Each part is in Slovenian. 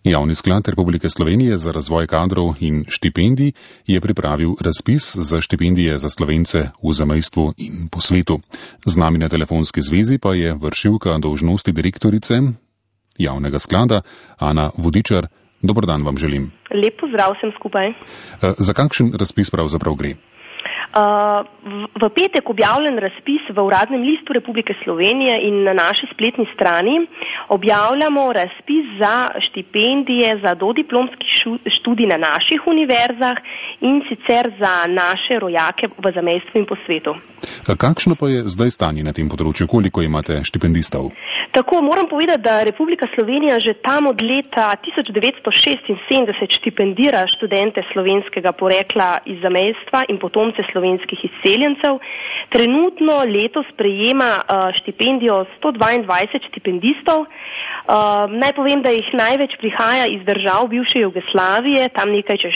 Javni sklad Republike Slovenije za razvoj kadrov in štipendij je pripravil razpis za štipendije za Slovence v zamejstvu in po svetu. Z nami na telefonski zvezi pa je vršilka dolžnosti direktorice javnega sklada Ana Vodičar. Dober dan vam želim. Lep pozdrav vsem skupaj. Za kakšen razpis pravzaprav gre? V petek objavljen razpis v Uradnem listu Republike Slovenije in na naši spletni strani objavljamo razpis za štipendije za dodiplomski študij na naših univerzah in sicer za naše rojake v zamejstvu in po svetu. Kakšno pa je zdaj stanje na tem področju? Koliko imate štipendistov? Tako, moram povedati, da Republika Slovenija že tam od leta 1976 štipendira študente slovenskega porekla iz zamejstva in potomce slovenskih izseljencev. Trenutno letos prejema štipendijo 122 štipendistov. Naj povem, da jih največ prihaja iz držav bivše Jugoslavije, tam nekaj čez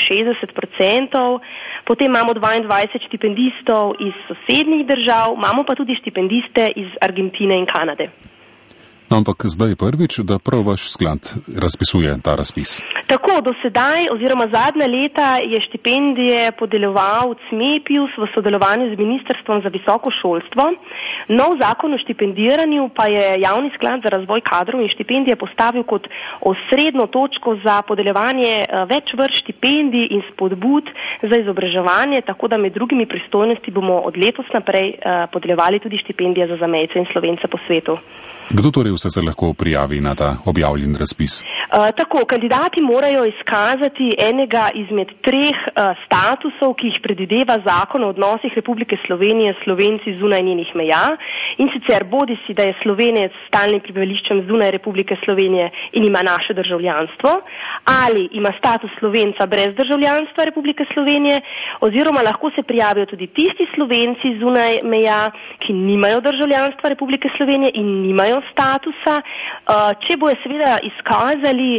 60%. Potem imamo 22 štipendistov iz sosednjih držav, imamo pa tudi štipendiste iz Argentine in Kanade. Ampak zdaj je prvič, da prav vaš sklad razpisuje ta razpis. Tako, do sedaj oziroma zadnja leta je štipendije podeljeval CMEPIUS v sodelovanju z Ministrstvom za visoko šolstvo. Nov zakon o štipendiranju pa je Javni sklad za razvoj kadrov in štipendije postavil kot osrednjo točko za podeljevanje več vrst štipendij in spodbud za izobraževanje, tako da med drugimi pristojnosti bomo od letos naprej podeljevali tudi štipendije za zamejce in Slovence po svetu. Kdo torej vse se lahko prijavi na ta objavljen razpis? Tako, kandidati morajo izkazati enega izmed treh statusov, ki jih predvideva zakon o odnosih Republike Slovenije s Slovenci zunaj njenih meja, in sicer bodisi, da je Slovenec s stalnim prebivališčem zunaj Republike Slovenije in ima naše državljanstvo, ali ima status Slovenca brez državljanstva Republike Slovenije, oziroma lahko se prijavijo tudi tisti Slovenci zunaj meja, ki nimajo državljanstva Republike Slovenije in nimajo statusa, če bojo seveda izkazali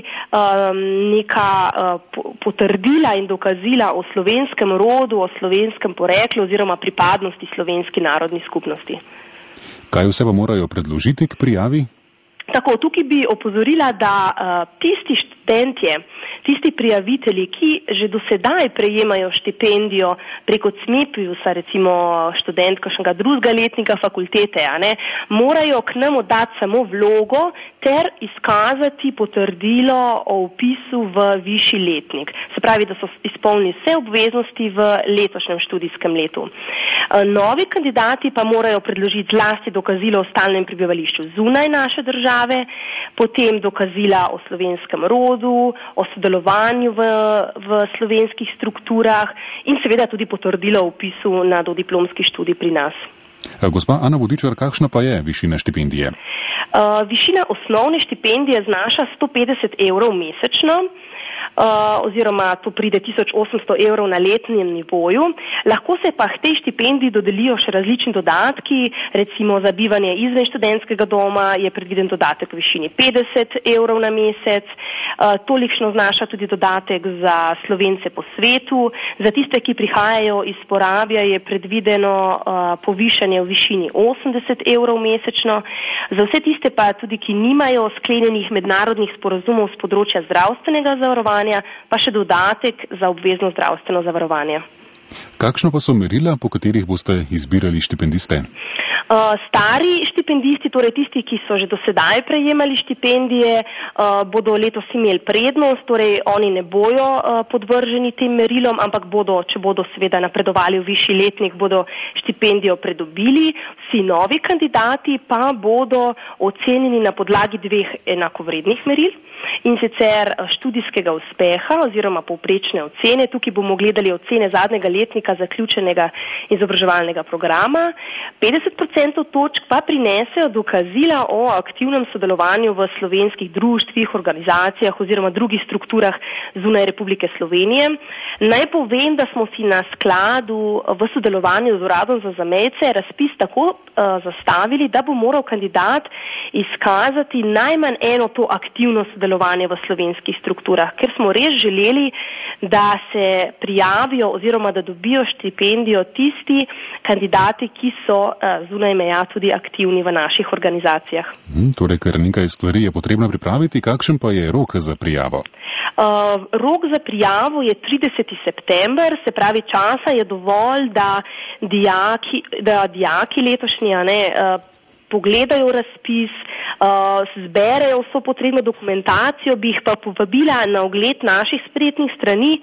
neka potrdila in dokazila o slovenskem rodu, o slovenskem poreklu oziroma pripadnosti slovenski narodni skupnosti. Kaj vse pa morajo predložiti k prijavi? Tako, tukaj bi opozorila, da tisti študentje, tisti prijavitelji, ki že do sedaj prejemajo štipendijo preko CMEPIUS-a, recimo študent kakšnega drugega letnika fakultete, morajo k nam oddati samo vlogo ter izkazati potrdilo o vpisu v višji letnik. Se pravi, da so izpolnili vse obveznosti v letošnjem študijskem letu. Novi kandidati pa morajo predložiti zlasti dokazilo o stalnem prebivališču zunaj naše države, potem dokazila o slovenskem rodu, o sodelovanju v slovenskih strukturah in seveda tudi potrdilo o vpisu na dodiplomski študij pri nas. Gospa Ana Vodičar, kakšna pa je višina štipendije? Višina osnovne štipendije znaša 150 evrov mesečno, oziroma to pride 1800 evrov na letnem nivoju. Lahko se pa k tej štipendiji dodelijo še različni dodatki, recimo za bivanje izven študentskega doma je predviden dodatek v višini 50 evrov na mesec, tolikšno znaša tudi dodatek za Slovence po svetu, za tiste, ki prihajajo iz Porabja, je predvideno povišanje v višini 80 evrov mesečno, za vse tiste pa tudi, ki nimajo sklenjenih mednarodnih sporazumov z področja zdravstvenega zavarovanja, pa še dodatek za obvezno zdravstveno zavarovanje. Kakšno pa so merila, po katerih boste izbirali štipendiste? Stari štipendisti, torej tisti, ki so že do sedaj prejemali štipendije, bodo letos imeli prednost, torej oni ne bojo podvrženi tem merilom, ampak bodo, če bodo seveda napredovali v višji letnik, bodo štipendijo pridobili. Vsi novi kandidati pa bodo ocenjeni na podlagi dveh enakovrednih meril, in sicer študijskega uspeha oziroma povprečne ocene. Tukaj bomo gledali ocene zadnjega letnika zaključenega izobraževalnega programa. 50% točk pa prinesejo dokazila o aktivnem sodelovanju v slovenskih društvih, organizacijah oziroma drugih strukturah zunaj Republike Slovenije. Naj povem, da smo si na skladu v sodelovanju z Uradom za zamejce razpis tako zastavili, da bo moral kandidat izkazati najmanj eno to aktivno sodelovanje v slovenskih strukturah, ker smo res želeli, da se prijavijo oziroma da dobijo štipendijo tisti kandidati, ki so zunaj meja tudi aktivni v naših organizacijah. Torej, kar nekaj stvari je potrebno pripraviti, kakšen pa je rok za prijavo? Rok za prijavo je 30. september, se pravi časa je dovolj, da dijaki letošnji pogledajo razpis, zberejo vso potrebno dokumentacijo, bi jih pa povabila na ogled naših spletnih strani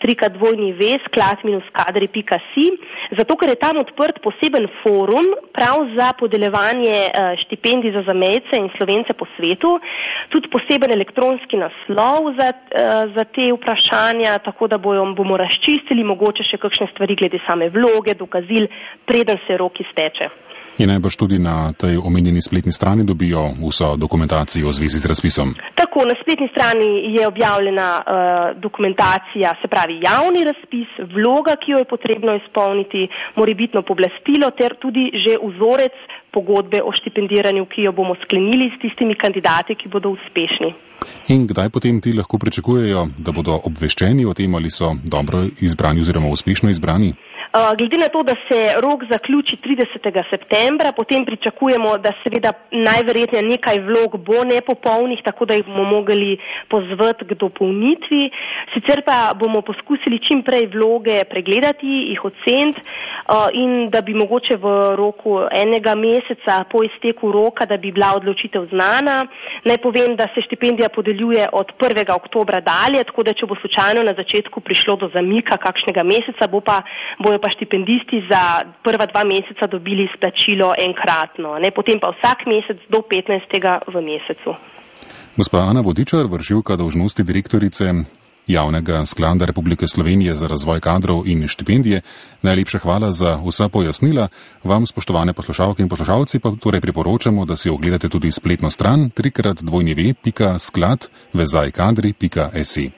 www.sklad-kadri.si, zato ker je tam odprt poseben forum prav za podeljevanje štipendij za zamejce in Slovence po svetu, tudi poseben elektronski naslov za te vprašanja, tako da bomo razčistili mogoče še kakšne stvari glede same vloge, dokazil, preden se rok izteče. In najbrž tudi na tej omenjeni spletni strani dobijo vso dokumentacijo v zvezi z razpisom. Tako, na spletni strani je objavljena dokumentacija, se pravi javni razpis, vloga, ki jo je potrebno izpolniti, morebitno pooblastilo ter tudi že vzorec pogodbe o štipendiranju, ki jo bomo sklenili s tistimi kandidati, ki bodo uspešni. In kdaj potem ti lahko pričakujejo, da bodo obveščeni o tem, ali so dobro izbrani oziroma uspešno izbrani? Glede na to, da se rok zaključi 30. septembra, potem pričakujemo, da seveda najverjetneje nekaj vlog bo nepopolnih, tako da jih bomo mogli pozvati k dopolnitvi. Sicer pa bomo poskusili čim prej vloge pregledati, jih oceniti in da bi mogoče v roku enega meseca po izteku roka, da bi bila odločitev znana. Naj povem, da se štipendija podeljuje od 1. oktobra dalje, tako da če bo slučajno na začetku prišlo do zamika kakšnega meseca, bojo pa štipendisti za prva 2 meseca dobili izplačilo enkratno, potem pa vsak mesec do 15. v mesecu. Gospa Ana Vodičar, vršilka dolžnosti direktorice Javnega sklada Republike Slovenije za razvoj kadrov in štipendije, najlepša hvala za vsa pojasnila. Vam, spoštovane poslušalke in poslušalci, pa torej priporočamo, da si ogledate tudi spletno stran www.sklad-kadri.si.